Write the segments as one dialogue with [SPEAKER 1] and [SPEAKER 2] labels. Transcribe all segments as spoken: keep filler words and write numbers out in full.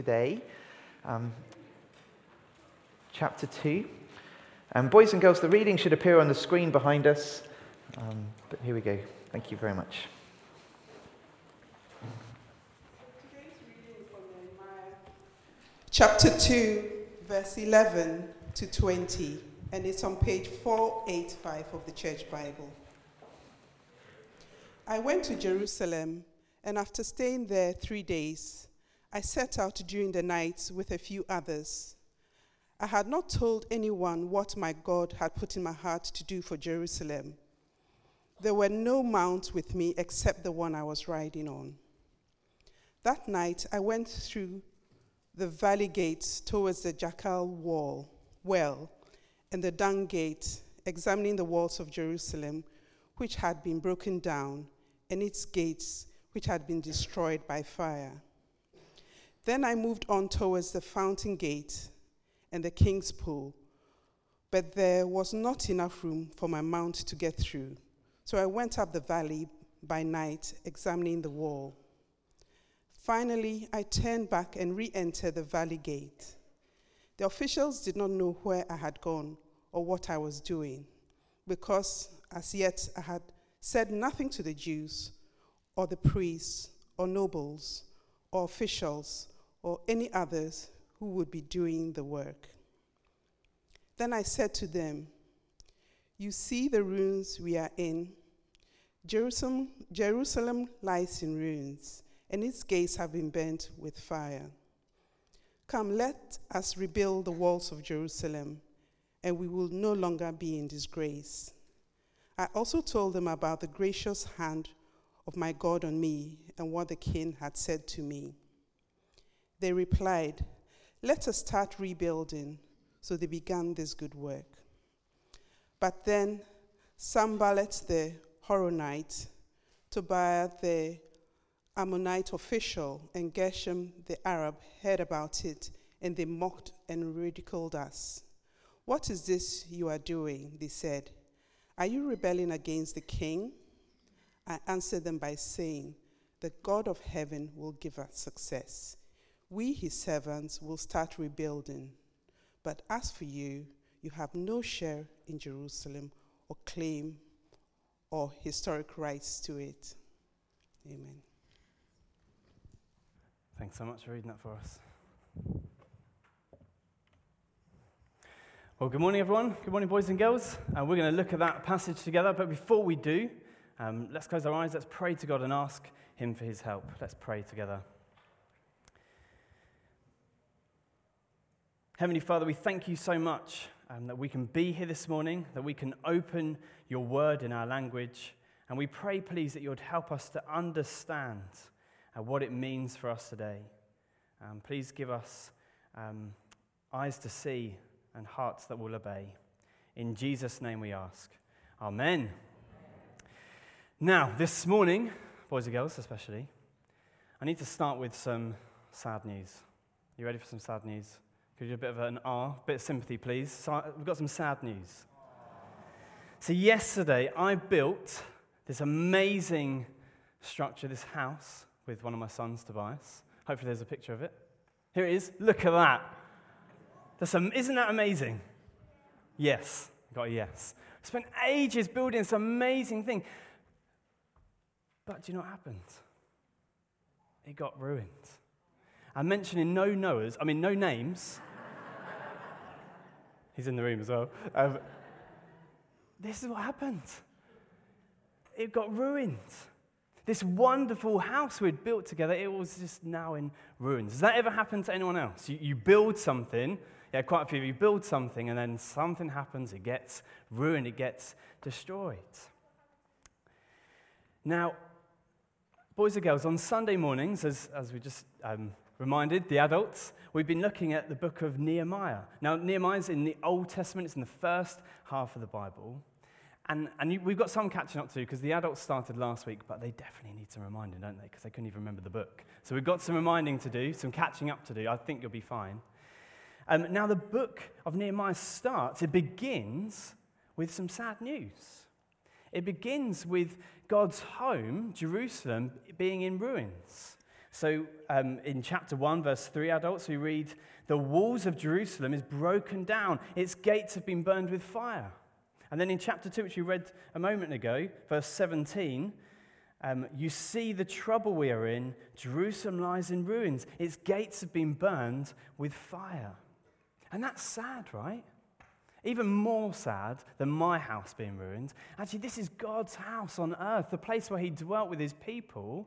[SPEAKER 1] Today, um, chapter two. Um, boys and girls, the reading should appear on the screen behind us, um, but here we go. Thank you very much.
[SPEAKER 2] Today's reading from Nehemiah, chapter two, verse eleven to twenty, and it's on page four eighty-five of the Church Bible. I went to Jerusalem, and after staying there three days, I set out during the night with a few others. I had not told anyone what my God had put in my heart to do for Jerusalem. There were no mounts with me except the one I was riding on. That night, I went through the valley gates towards the Jackal wall, well, and the dung gate, examining the walls of Jerusalem, which had been broken down, and its gates, which had been destroyed by fire. Then I moved on towards the fountain gate and the king's pool, but there was not enough room for my mount to get through. So I went up the valley by night, examining the wall. Finally, I turned back and re-entered the valley gate. The officials did not know where I had gone or what I was doing, because as yet I had said nothing to the Jews or the priests or nobles or officials or any others who would be doing the work. Then I said to them, "You see the ruins we are in? Jerusalem, Jerusalem lies in ruins, and its gates have been burnt with fire. Come, let us rebuild the walls of Jerusalem, and we will no longer be in disgrace." I also told them about the gracious hand of my God on me and what the king had said to me. They replied, "Let us start rebuilding." So they began this good work. But then Sanballat the Horonite, Tobiah the Ammonite official, and Geshem the Arab heard about it, and they mocked and ridiculed us. "What is this you are doing?" they said. "Are you rebelling against the king?" I answered them by saying, "The God of heaven will give us success. We, his servants, will start rebuilding. But as for you, you have no share in Jerusalem or claim or historic rights to it." Amen.
[SPEAKER 3] Thanks so much for reading that for us. Well, good morning, everyone. Good morning, boys and girls. Uh, we're going to look at that passage together. But before we do, um, let's close our eyes. Let's pray to God and ask him for his help. Let's pray together. Heavenly Father, we thank you so much um, that we can be here this morning, that we can open your word in our language, and we pray, please, that you would help us to understand uh, what it means for us today. Um, please give us um, eyes to see and hearts that will obey. In Jesus' name we ask. Amen. Amen. Now, this morning, boys and girls especially, I need to start with some sad news. You ready for some sad news? Could you do a bit of an R, a bit of sympathy, please? So we've got some sad news. So yesterday, I built this amazing structure, this house, with one of my sons, Tobias. Hopefully there's a picture of it. Here it is. Look at that. That's am- isn't that amazing? Yes. Got a yes. Spent ages building this amazing thing. But do you know what happened? It got ruined. I'm mentioning no Noahs, I mean no names. He's in the room as well. Um, this is what happened. It got ruined. This wonderful house we'd built together, it was just now in ruins. Does that ever happen to anyone else? You, you build something, yeah, quite a few of you build something, and then something happens, it gets ruined, it gets destroyed. Now, boys and girls, on Sunday mornings, as, as we just um, reminded the adults, we've been looking at the book of Nehemiah. Now, Nehemiah's in the Old Testament. It's in the first half of the Bible. And, and you, we've got some catching up to do because the adults started last week, but they definitely need some reminding, don't they? Because they couldn't even remember the book. So we've got some reminding to do, some catching up to do. I think you'll be fine. Um, now, the book of Nehemiah starts, it begins with some sad news. It begins with God's home, Jerusalem, being in ruins. So um, in chapter one, verse three, adults, we read, the walls of Jerusalem is broken down. Its gates have been burned with fire. And then in chapter two, which we read a moment ago, verse seventeen, um, you see the trouble we are in. Jerusalem lies in ruins. Its gates have been burned with fire. And that's sad, right? Even more sad than my house being ruined. Actually, this is God's house on earth, the place where he dwelt with his people.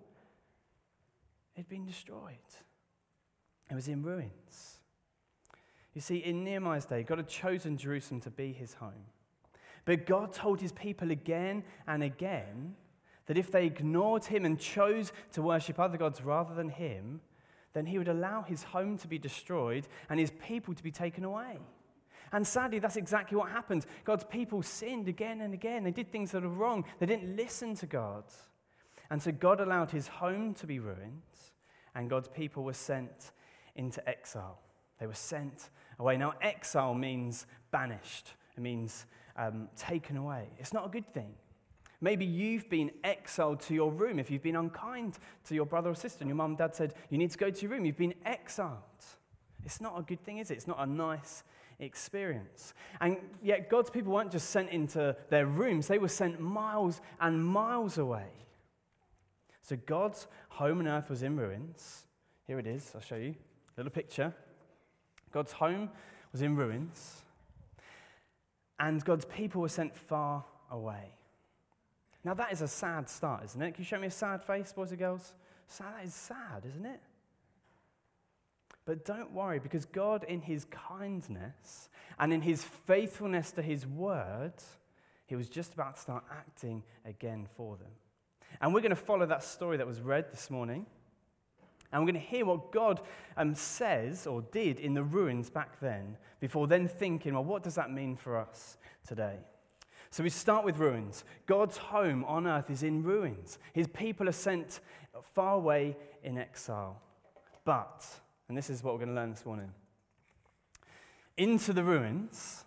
[SPEAKER 3] It had been destroyed. It was in ruins. You see, in Nehemiah's day, God had chosen Jerusalem to be his home. But God told his people again and again that if they ignored him and chose to worship other gods rather than him, then he would allow his home to be destroyed and his people to be taken away. And sadly, that's exactly what happened. God's people sinned again and again. They did things that were wrong. They didn't listen to God. And so God allowed his home to be ruined, and God's people were sent into exile. They were sent away. Now, exile means banished. It means um, taken away. It's not a good thing. Maybe you've been exiled to your room if you've been unkind to your brother or sister, and your mum and dad said, you need to go to your room. You've been exiled. It's not a good thing, is it? It's not a nice experience. And yet God's people weren't just sent into their rooms. They were sent miles and miles away. So God's home on earth was in ruins. Here it is. I'll show you. A little picture. God's home was in ruins. And God's people were sent far away. Now that is a sad start, isn't it? Can you show me a sad face, boys and girls? Sad, that is sad, isn't it? But don't worry, because God, in his kindness and in his faithfulness to his word, he was just about to start acting again for them. And we're going to follow that story that was read this morning. And we're going to hear what God um, says or did in the ruins back then, before then thinking, well, what does that mean for us today? So we start with ruins. God's home on earth is in ruins. His people are sent far away in exile. But, and this is what we're going to learn this morning, into the ruins,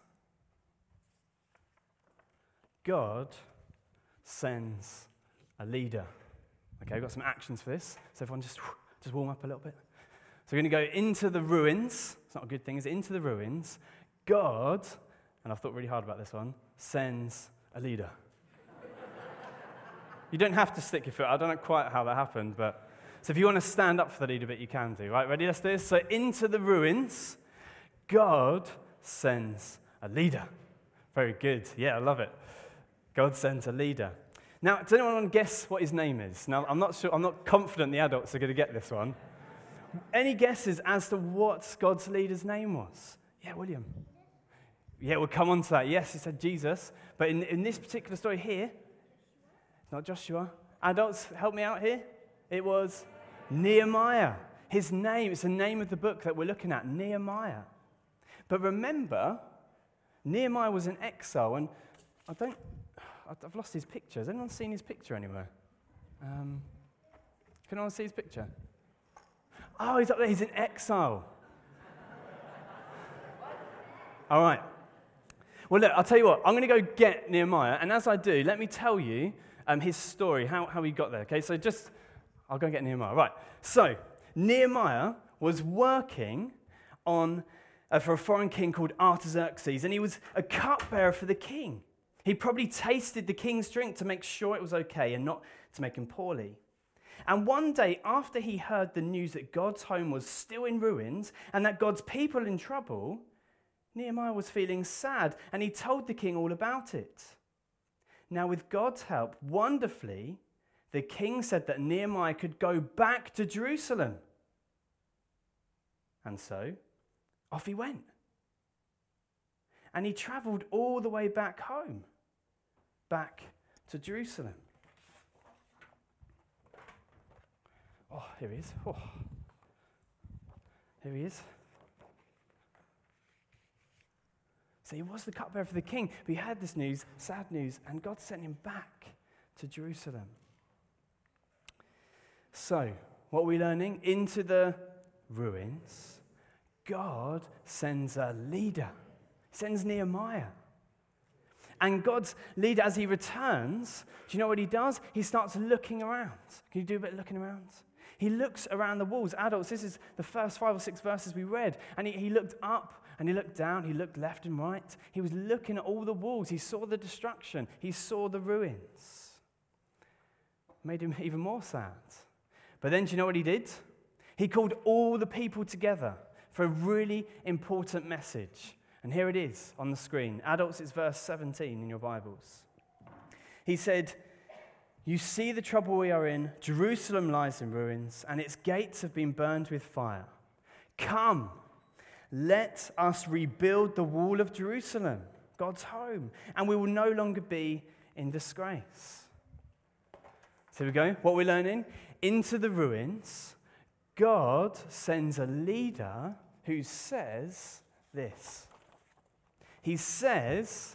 [SPEAKER 3] God sends a leader. Okay, we've got some actions for this. So everyone just, just warm up a little bit. So we're going to go into the ruins. It's not a good thing, is it? Into the ruins. God, and I've thought really hard about this one, sends a leader. You don't have to stick your foot. I don't know quite how that happened, but so if you want to stand up for the leader bit, you can do. Right, ready? Let's do this. So into the ruins, God sends a leader. Very good. Yeah, I love it. God sends a leader. Now, does anyone want to guess what his name is? Now, I'm not sure. I'm not confident the adults are going to get this one. Any guesses as to what God's leader's name was? Yeah, William. Yeah, we'll come on to that. Yes, he said Jesus. But in, in this particular story here, it's not Joshua. Adults, help me out here. It was Nehemiah. His name, it's the name of the book that we're looking at, Nehemiah. But remember, Nehemiah was in exile, and I don't, I've lost his picture. Has anyone seen his picture anywhere? Um, can anyone see his picture? Oh, he's up there. He's in exile. All right. Well, look, I'll tell you what. I'm going to go get Nehemiah, and as I do, let me tell you um, his story, how, how he got there. Okay, so just, I'll go and get Nehemiah. Right. So, Nehemiah was working on uh, for a foreign king called Artaxerxes, and he was a cupbearer for the king. He probably tasted the king's drink to make sure it was okay and not to make him poorly. And one day, after he heard the news that God's home was still in ruins and that God's people were in trouble, Nehemiah was feeling sad, and he told the king all about it. Now, with God's help, wonderfully, the king said that Nehemiah could go back to Jerusalem. And so, off he went. And he traveled all the way back home, back to Jerusalem. Oh, here he is. Oh. Here he is. So he was the cupbearer for the king, but he had this news, sad news, and God sent him back to Jerusalem. So, what are we learning? Into the ruins, God sends a leader. He sends Nehemiah. And God's leader, as he returns, do you know what he does? He starts looking around. Can you do a bit of looking around? He looks around the walls. Adults, this is the first five or six verses we read. And he, he looked up and he looked down. He looked left and right. He was looking at all the walls. He saw the destruction. He saw the ruins. Made him even more sad. But then do you know what he did? He called all the people together for a really important message. And here it is on the screen. Adults, it's verse seventeen in your Bibles. He said, "You see the trouble we are in. Jerusalem lies in ruins, and its gates have been burned with fire. Come, let us rebuild the wall of Jerusalem, God's home, and we will no longer be in disgrace." So here we go. What we're learning, into the ruins, God sends a leader who says this. He says,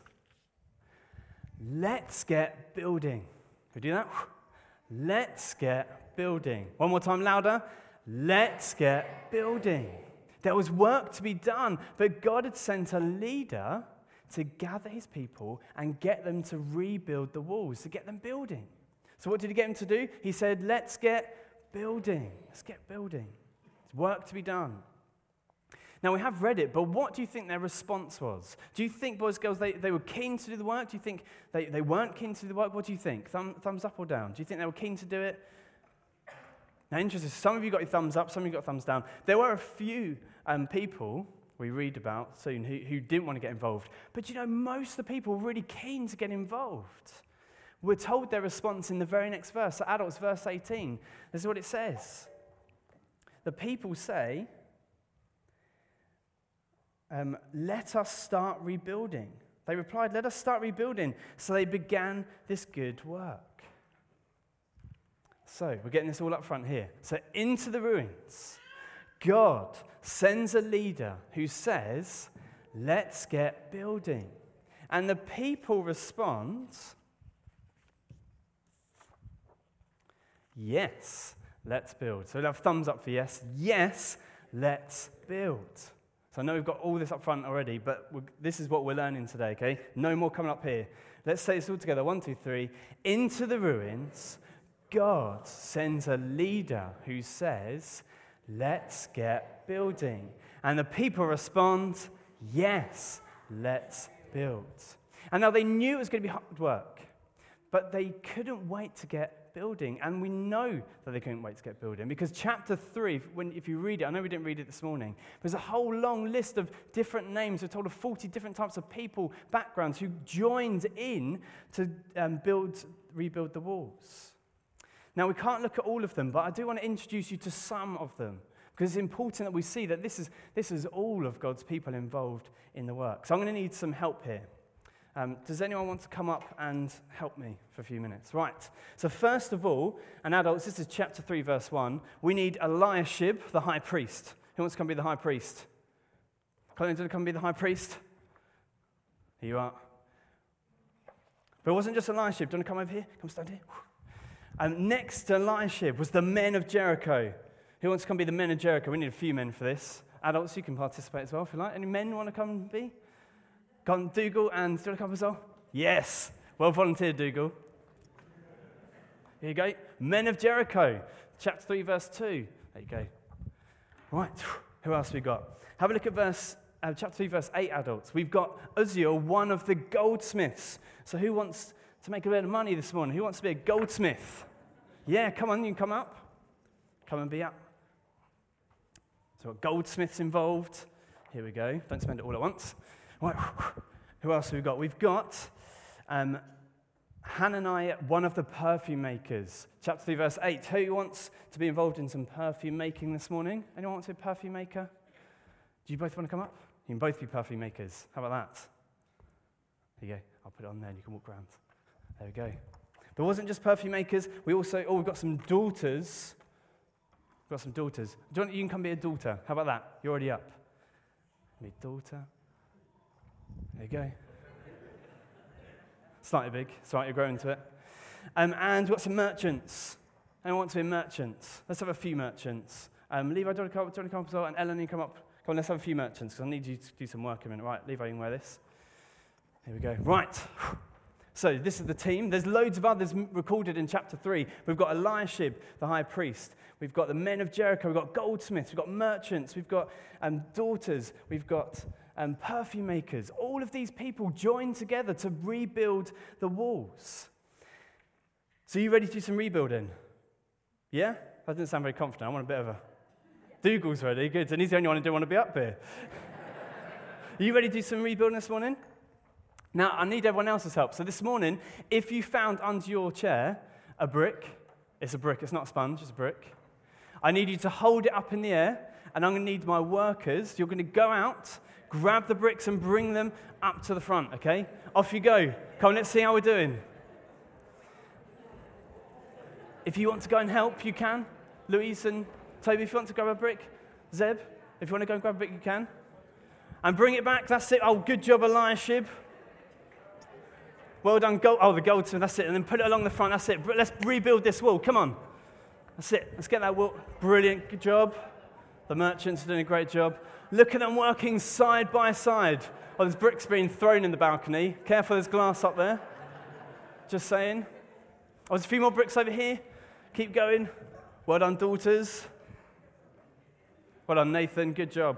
[SPEAKER 3] let's get building. Can we do that? Let's get building. One more time, louder. Let's get building. There was work to be done, but God had sent a leader to gather his people and get them to rebuild the walls, to get them building. So what did he get him to do? He said, let's get building. Let's get building. There's work to be done. Now, we have read it, but what do you think their response was? Do you think, boys, girls, they, they were keen to do the work? Do you think they, they weren't keen to do the work? What do you think? Thumb, thumbs up or down? Do you think they were keen to do it? Now, interesting, some of you got your thumbs up, some of you got thumbs down. There were a few um, people we read about soon who, who didn't want to get involved. But you know, most of the people were really keen to get involved. We're told their response in the very next verse, so Adults, verse eighteen. This is what it says. The people say, Um, let us start rebuilding. They replied, let us start rebuilding. So they began this good work. So we're getting this all up front here. So into the ruins, God sends a leader who says, let's get building. And the people respond, yes, let's build. So we'll have thumbs up for yes. Yes, let's build. So I know we've got all this up front already, but this is what we're learning today, okay? No more coming up here. Let's say this all together. One, two, three. Into the ruins, God sends a leader who says, let's get building. And the people respond, yes, let's build. And now they knew it was going to be hard work, but they couldn't wait to get building, and we know that they couldn't wait to get building because chapter three, when if you read it, I know we didn't read it this morning, there's a whole long list of different names. We're told of forty different types of people, backgrounds who joined in to um, build, rebuild the walls. Now we can't look at all of them, but I do want to introduce you to some of them because it's important that we see that this is this is all of God's people involved in the work. So I'm going to need some help here. Um, does anyone want to come up and help me for a few minutes? Right. So first of all, and adults, this is chapter three, verse one. We need Eliashib, the high priest. Who wants to come be the high priest? Colin, do you want to come be the high priest? Here you are. But it wasn't just Eliashib. Do you want to come over here? Come stand here. Um, next to Eliashib was the men of Jericho. Who wants to come be the men of Jericho? We need a few men for this. Adults, you can participate as well if you like. Any men want to come and be? Go on, Dougal, and do you want to come as well? Yes. Well volunteered, Dougal. Here you go. Men of Jericho, chapter three, verse two. There you go. Right. Who else have we got? Have a look at verse uh, chapter three, verse eight, adults. We've got Uzziel, one of the goldsmiths. So who wants to make a bit of money this morning? Who wants to be a goldsmith? Yeah, come on, you can come up. Come and be up. So we've got goldsmiths involved. Here we go. Don't spend it all at once. Right. Who else have we got? We've got um, Hananiah, one of the perfume makers. Chapter three, verse eight. Who wants to be involved in some perfume making this morning? Anyone want to be a perfume maker? Do you both want to come up? You can both be perfume makers. How about that? There you go. I'll put it on there and you can walk around. There we go. But it wasn't just perfume makers. We also, oh, we've got some daughters. We've got some daughters. Do you, want, you can come be a daughter. How about that? You're already up. Be a daughter. There you go. Slightly big. It's all right, you're growing to it. Um, and we've got some merchants. Anyone want to be merchants? Let's have a few merchants. Um, Levi, do you want to come up, do you want to come up as well? And Ellen, you come up. Come on, let's have a few merchants, because I need you to do some work in a minute. Right, Levi, you can wear this. Here we go. Right. So this is the team. There's loads of others recorded in chapter three. We've got Eliashib, the high priest. We've got the men of Jericho. We've got goldsmiths. We've got merchants. We've got um, daughters. We've got um, perfume makers. All of these people joined together to rebuild the walls. So are you ready to do some rebuilding? Yeah? That didn't sound very confident. I want a bit of a... Dougal's ready. Good. And he's the only one who didn't want to be up here. Are you ready to do some rebuilding this morning? Now, I need everyone else's help. So this morning, if you found under your chair a brick, it's a brick, it's not a sponge, it's a brick. I need you to hold it up in the air, and I'm going to need my workers. You're going to go out, grab the bricks, and bring them up to the front, okay? Off you go. Come on, let's see how we're doing. If you want to go and help, you can. Louise and Toby, if you want to grab a brick. Zeb, if you want to go and grab a brick, you can. And bring it back, that's it. Oh, good job, Eliashib. Well done, gold. Oh, the goldsmith, that's it. And then put it along the front, that's it. Let's rebuild this wall, come on. That's it, let's get that wall. Brilliant, good job. The merchants are doing a great job. Look at them working side by side. Oh, there's bricks being thrown in the balcony. Careful, there's glass up there. Just saying. Oh, there's a few more bricks over here. Keep going. Well done, daughters. Well done, Nathan, good job.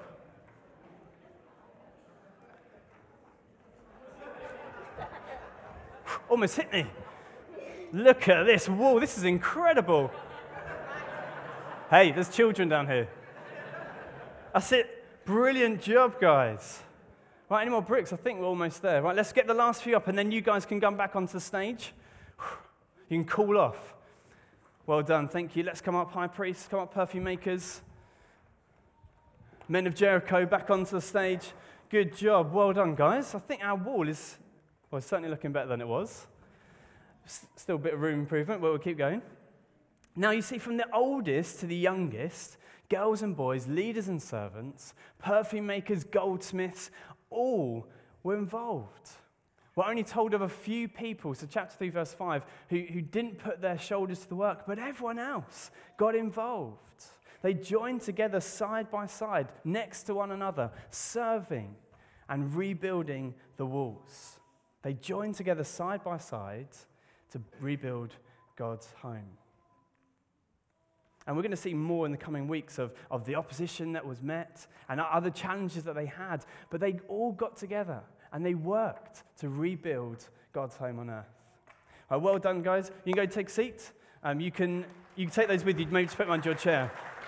[SPEAKER 3] Almost hit me. Look at this wall. This is incredible. Hey, there's children down here. That's it. Brilliant job, guys. Right, any more bricks? I think we're almost there. Right, let's get the last few up, and then you guys can come back onto the stage. You can cool off. Well done. Thank you. Let's come up, high priests. Come up, perfume makers. Men of Jericho, back onto the stage. Good job. Well done, guys. I think our wall is... Well, it's certainly looking better than it was. Still a bit of room improvement, but we'll keep going. Now, you see, from the oldest to the youngest, girls and boys, leaders and servants, perfume makers, goldsmiths, all were involved. We're only told of a few people, so chapter three, verse five, who, who didn't put their shoulders to the work, but everyone else got involved. They joined together side by side, next to one another, serving and rebuilding the walls. They joined together side by side to rebuild God's home. And we're going to see more in the coming weeks of, of the opposition that was met and other challenges that they had. But they all got together and they worked to rebuild God's home on earth. Right, well done, guys. You can go take a seat. Um, you, can, you can take those with you. Maybe just put them under your chair.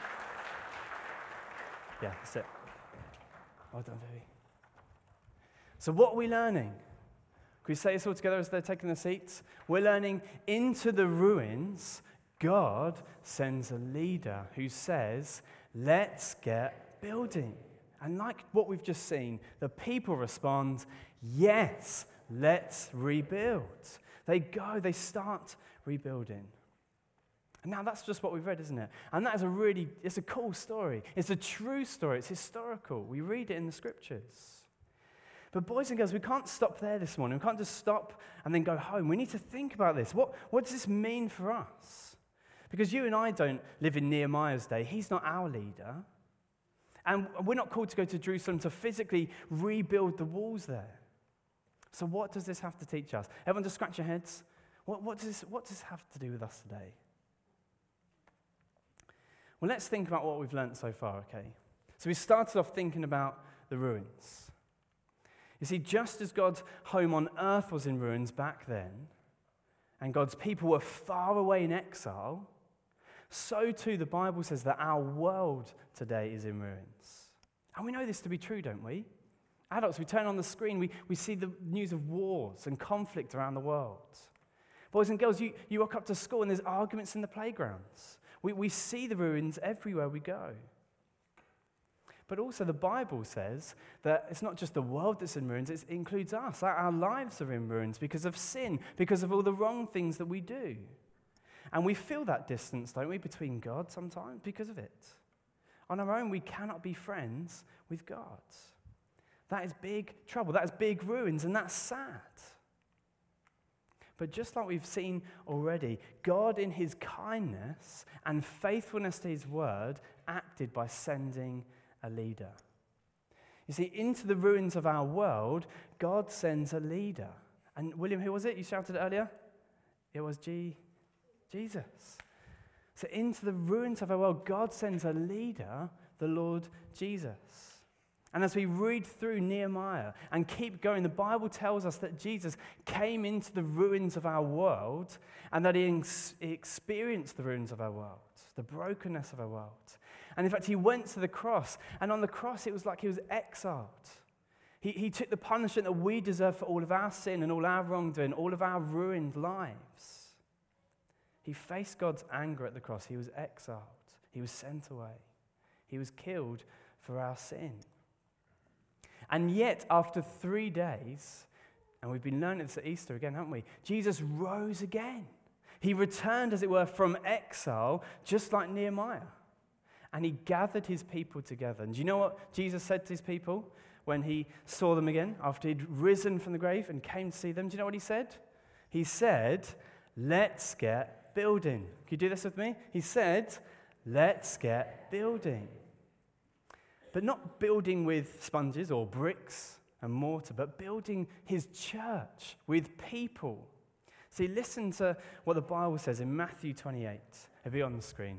[SPEAKER 3] Yeah, that's it. Well done, baby. So what are we learning? Can we say this all together as they're taking their seats? We're learning into the ruins, God sends a leader who says, let's get building. And like what we've just seen, the people respond, yes, let's rebuild. They go, they start rebuilding. And now that's just what we've read, isn't it? And that is a really, it's a cool story. It's a true story. It's historical. We read it in the scriptures. But boys and girls, we can't stop there this morning. We can't just stop and then go home. We need to think about this. What, what does this mean for us? Because you and I don't live in Nehemiah's day. He's not our leader. And we're not called to go to Jerusalem to physically rebuild the walls there. So what does this have to teach us? Everyone just scratch your heads. What, what, does, what does this have to do with us today? Well, let's think about what we've learnt so far, okay? So we started off thinking about the ruins. You see, just as God's home on earth was in ruins back then, and God's people were far away in exile, so too the Bible says that our world today is in ruins. And we know this to be true, don't we? Adults, we turn on the screen, we, we see the news of wars and conflict around the world. Boys and girls, you, you walk up to school and there's arguments in the playgrounds. We, we see the ruins everywhere we go. But also the Bible says that it's not just the world that's in ruins, it includes us. Our lives are in ruins because of sin, because of all the wrong things that we do. And we feel that distance, don't we, between God sometimes because of it. On our own, we cannot be friends with God. That is big trouble. That is big ruins, and that's sad. But just like we've seen already, God in his kindness and faithfulness to his word acted by sending a leader. You see, into the ruins of our world, God sends a leader, And William, who was it? You shouted it earlier? It was G- Jesus. So into the ruins of our world, God sends a leader, the Lord Jesus. And as we read through Nehemiah and keep going, the Bible tells us that Jesus came into the ruins of our world and that he, ex- he experienced the ruins of our world, the brokenness of our world. And in fact, he went to the cross, and on the cross it was like he was exiled. He, he took the punishment that we deserve for all of our sin and all our wrongdoing, all of our ruined lives. He faced God's anger at the cross. He was exiled. He was sent away. He was killed for our sin. And yet, after three days, and we've been learning this at Easter again, haven't we? Jesus rose again. He returned, as it were, from exile, just like Nehemiah. And he gathered his people together. And do you know what Jesus said to his people when he saw them again, after he'd risen from the grave and came to see them? Do you know what he said? He said, let's get building. Can you do this with me? He said, let's get building. But not building with sponges or bricks and mortar, but building his church with people. See, listen to what the Bible says in Matthew twenty-eight. It'll be on the screen.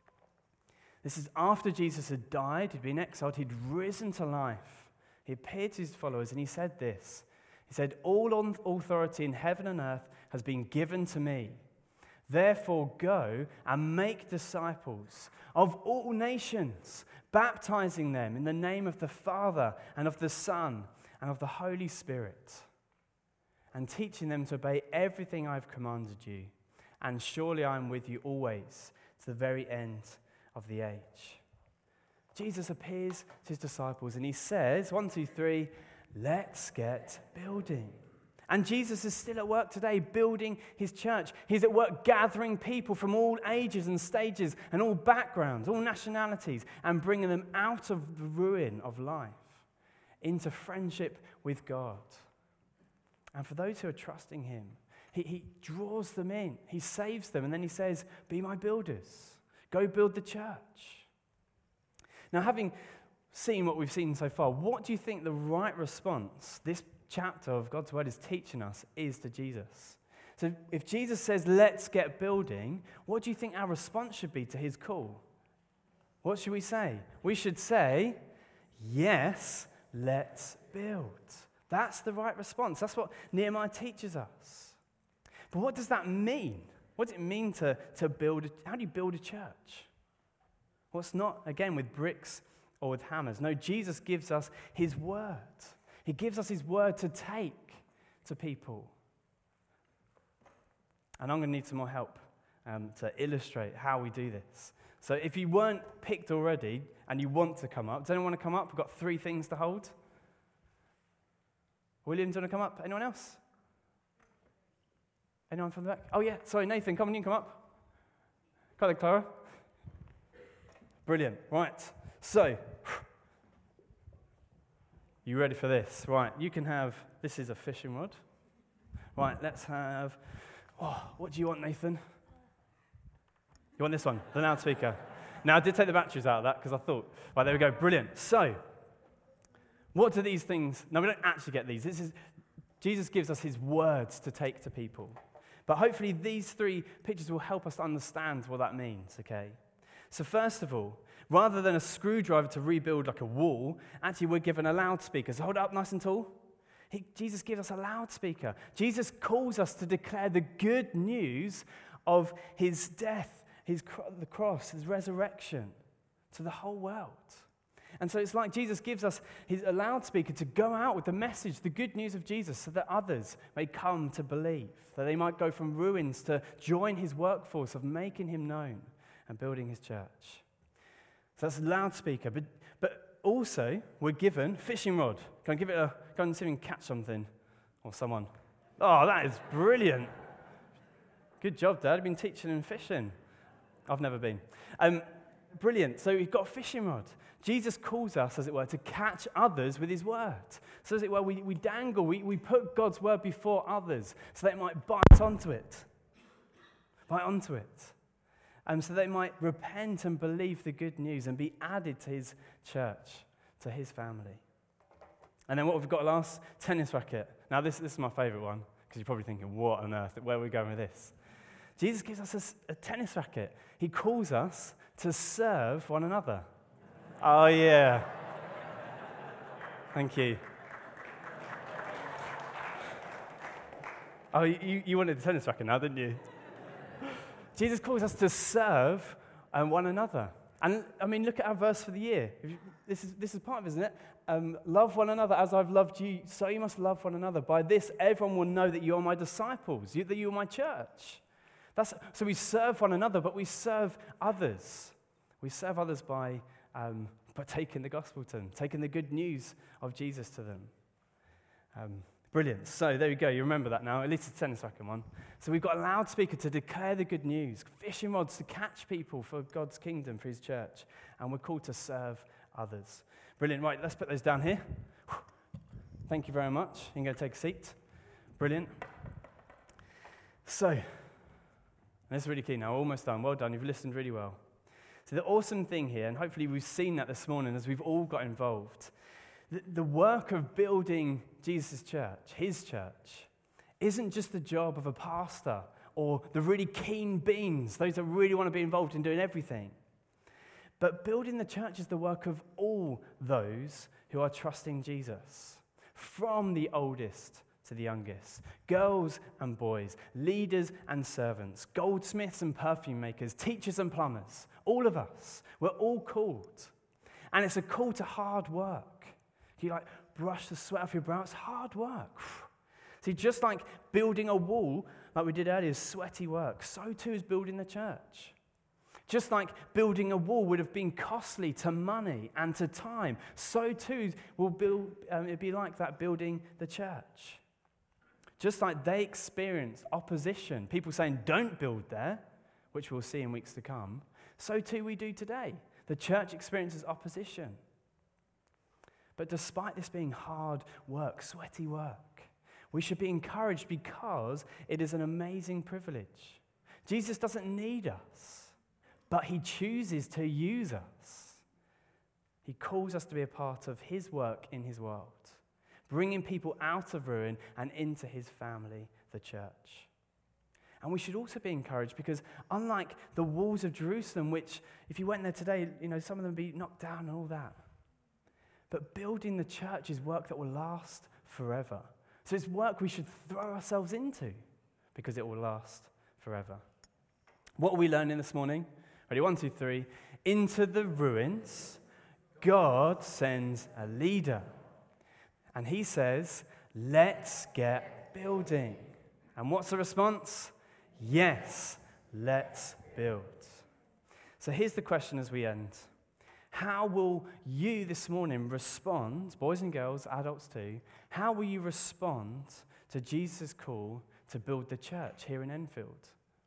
[SPEAKER 3] This is after Jesus had died, he'd been exiled, he'd risen to life. He appeared to his followers and he said this. He said, all authority in heaven and earth has been given to me. Therefore go and make disciples of all nations, baptizing them in the name of the Father and of the Son and of the Holy Spirit, and teaching them to obey everything I've commanded you. And surely I am with you always to the very end of the age. Jesus appears to his disciples and he says, one, two, three, let's get building. And Jesus is still at work today, building his church. He's at work gathering people from all ages and stages and all backgrounds, all nationalities, and bringing them out of the ruin of life into friendship with God. And for those who are trusting him, he, he draws them in. He saves them, and then he says, be my builders. Go build the church. Now, having seen what we've seen so far, what do you think the right response this chapter of God's word is teaching us is to Jesus? So if Jesus says, let's get building, what do you think our response should be to his call? What should we say? We should say, yes, let's build. That's the right response. That's what Nehemiah teaches us. But what does that mean? What does it mean to, to build? A, how do you build a church? Well, it's not, again, with bricks or with hammers. No, Jesus gives us his word. He gives us his word to take to people. And I'm going to need some more help um, to illustrate how we do this. So if you weren't picked already and you want to come up, does anyone want to come up? We've got three things to hold. William, do you want to come up? Anyone else? Anyone from the back? Oh, yeah. Sorry, Nathan, come on, you can come up. Come on, Clara. Brilliant. Right. So, you ready for this? Right. You can have, this is a fishing rod. Right. Let's have, oh, what do you want, Nathan? You want this one, the loudspeaker. Now, I did take the batteries out of that because I thought, right, there we go. Brilliant. So, what do these things, no, we don't actually get these. This is, Jesus gives us his words to take to people. But hopefully these three pictures will help us understand what that means, okay? So first of all, rather than a screwdriver to rebuild like a wall, actually we're given a loudspeaker. So hold it up nice and tall. He, Jesus gives us a loudspeaker. Jesus calls us to declare the good news of his death, his the cross, his resurrection to the whole world. And so it's like Jesus gives us his, a loudspeaker to go out with the message, the good news of Jesus, so that others may come to believe, that they might go from ruins to join his workforce of making him known and building his church. So that's a loudspeaker. But, but also, we're given fishing rod. Can I give it a, go and see if we can catch something or someone. Oh, that is brilliant. Good job, Dad. I've been teaching and fishing. I've never been. Um, brilliant. So we've got a fishing rod. Jesus calls us, as it were, to catch others with his word. So as it were, we, we dangle, we, we put God's word before others so they might bite onto it. Bite onto it. Um, so they might repent and believe the good news and be added to his church, to his family. And then what we've got last, tennis racket. Now this, this is my favourite one. Because you're probably thinking, what on earth? Where are we going with this? Jesus gives us a, a tennis racket. He calls us to serve one another. Oh, yeah. Thank you. Oh, you, you wanted the tennis racket now, didn't you? Jesus calls us to serve um, one another. And, I mean, look at our verse for the year. If you, this, is, this is part of it, isn't it? Um, love one another as I've loved you, so you must love one another. By this, everyone will know that you are my disciples, you, that you are my church. That's, so we serve one another, but we serve others. We serve others by, um, by taking the gospel to them, taking the good news of Jesus to them. Um, brilliant. So there we go. You remember that now, at least the tennis racket one. So we've got a loudspeaker to declare the good news, fishing rods to catch people for God's kingdom, for his church, and we're called to serve others. Brilliant. Right, let's put those down here. Thank you very much. You can go take a seat. Brilliant. So, this is really key now. Almost done. Well done. You've listened really well. So the awesome thing here, and hopefully we've seen that this morning as we've all got involved, the, the work of building Jesus' church, his church, isn't just the job of a pastor or the really keen beans, those that really want to be involved in doing everything. But building the church is the work of all those who are trusting Jesus, from the oldest to the youngest, girls and boys, leaders and servants, goldsmiths and perfume makers, teachers and plumbers, all of us, we're all called. And it's a call to hard work. You like brush the sweat off your brow, it's hard work. See, just like building a wall, like we did earlier, is sweaty work, so too is building the church. Just like building a wall would have been costly to money and to time, so too will build, um, it'd be like that building the church. Just like they experienced opposition, people saying, don't build there, which we'll see in weeks to come, so too we do today. The church experiences opposition. But despite this being hard work, sweaty work, we should be encouraged because it is an amazing privilege. Jesus doesn't need us, but he chooses to use us. He calls us to be a part of his work in his world, bringing people out of ruin and into his family, the church. And we should also be encouraged because unlike the walls of Jerusalem, which if you went there today, you know, some of them would be knocked down and all that. But building the church is work that will last forever. So it's work we should throw ourselves into because it will last forever. What are we learning this morning? Ready, one, two, three. Into the ruins, God sends a leader. And he says, let's get building. And what's the response? Yes, let's build. So here's the question as we end. How will you this morning respond, boys and girls, adults too, how will you respond to Jesus' call to build the church here in Enfield?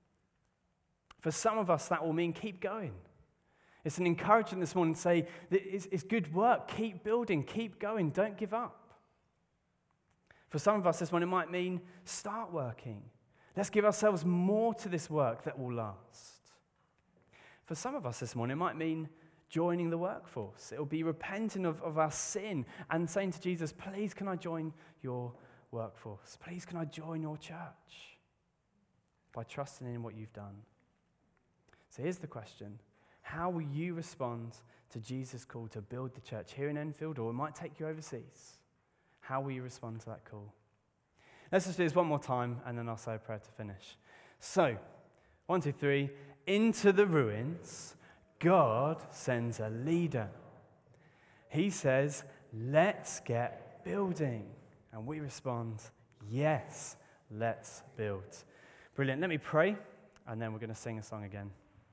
[SPEAKER 3] For some of us, that will mean keep going. It's an encouragement this morning to say, it's, it's good work, keep building, keep going, don't give up. For some of us, this morning might mean start working. Let's give ourselves more to this work that will last. For some of us this morning, it might mean joining the workforce. It will be repenting of, of our sin and saying to Jesus, please can I join your workforce? Please can I join your church? By trusting in what you've done. So here's the question. How will you respond to Jesus' call to build the church here in Enfield, or it might take you overseas? How will you respond to that call? Let's just do this one more time, and then I'll say a prayer to finish. So, one, two, three. Into the ruins, God sends a leader. He says, let's get building. And we respond, yes, let's build. Brilliant. Let me pray, and then we're going to sing a song again.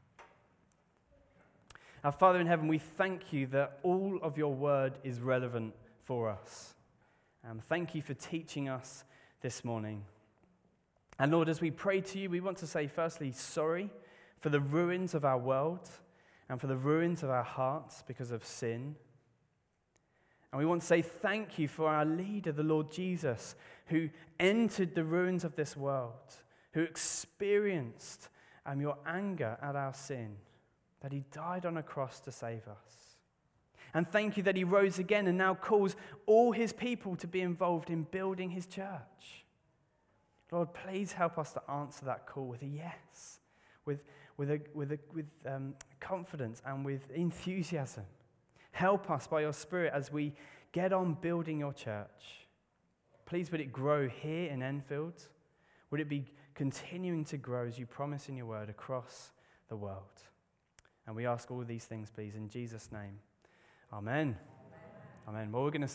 [SPEAKER 3] Our Father in heaven, we thank you that all of your word is relevant for us. Um, thank you for teaching us this morning. And Lord, as we pray to you, we want to say firstly, sorry for the ruins of our world and for the ruins of our hearts because of sin. And we want to say thank you for our leader, the Lord Jesus, who entered the ruins of this world, who experienced um, your anger at our sin, that he died on a cross to save us. And thank you that he rose again and now calls all his people to be involved in building his church. Lord, please help us to answer that call with a yes, with, with, a, with, a, with um, confidence and with enthusiasm. Help us by your Spirit as we get on building your church. Please would it grow here in Enfield? Would it be continuing to grow as you promise in your word across the world? And we ask all these things, please, in Jesus' name. Amen. Amen. Amen. Well, we're going to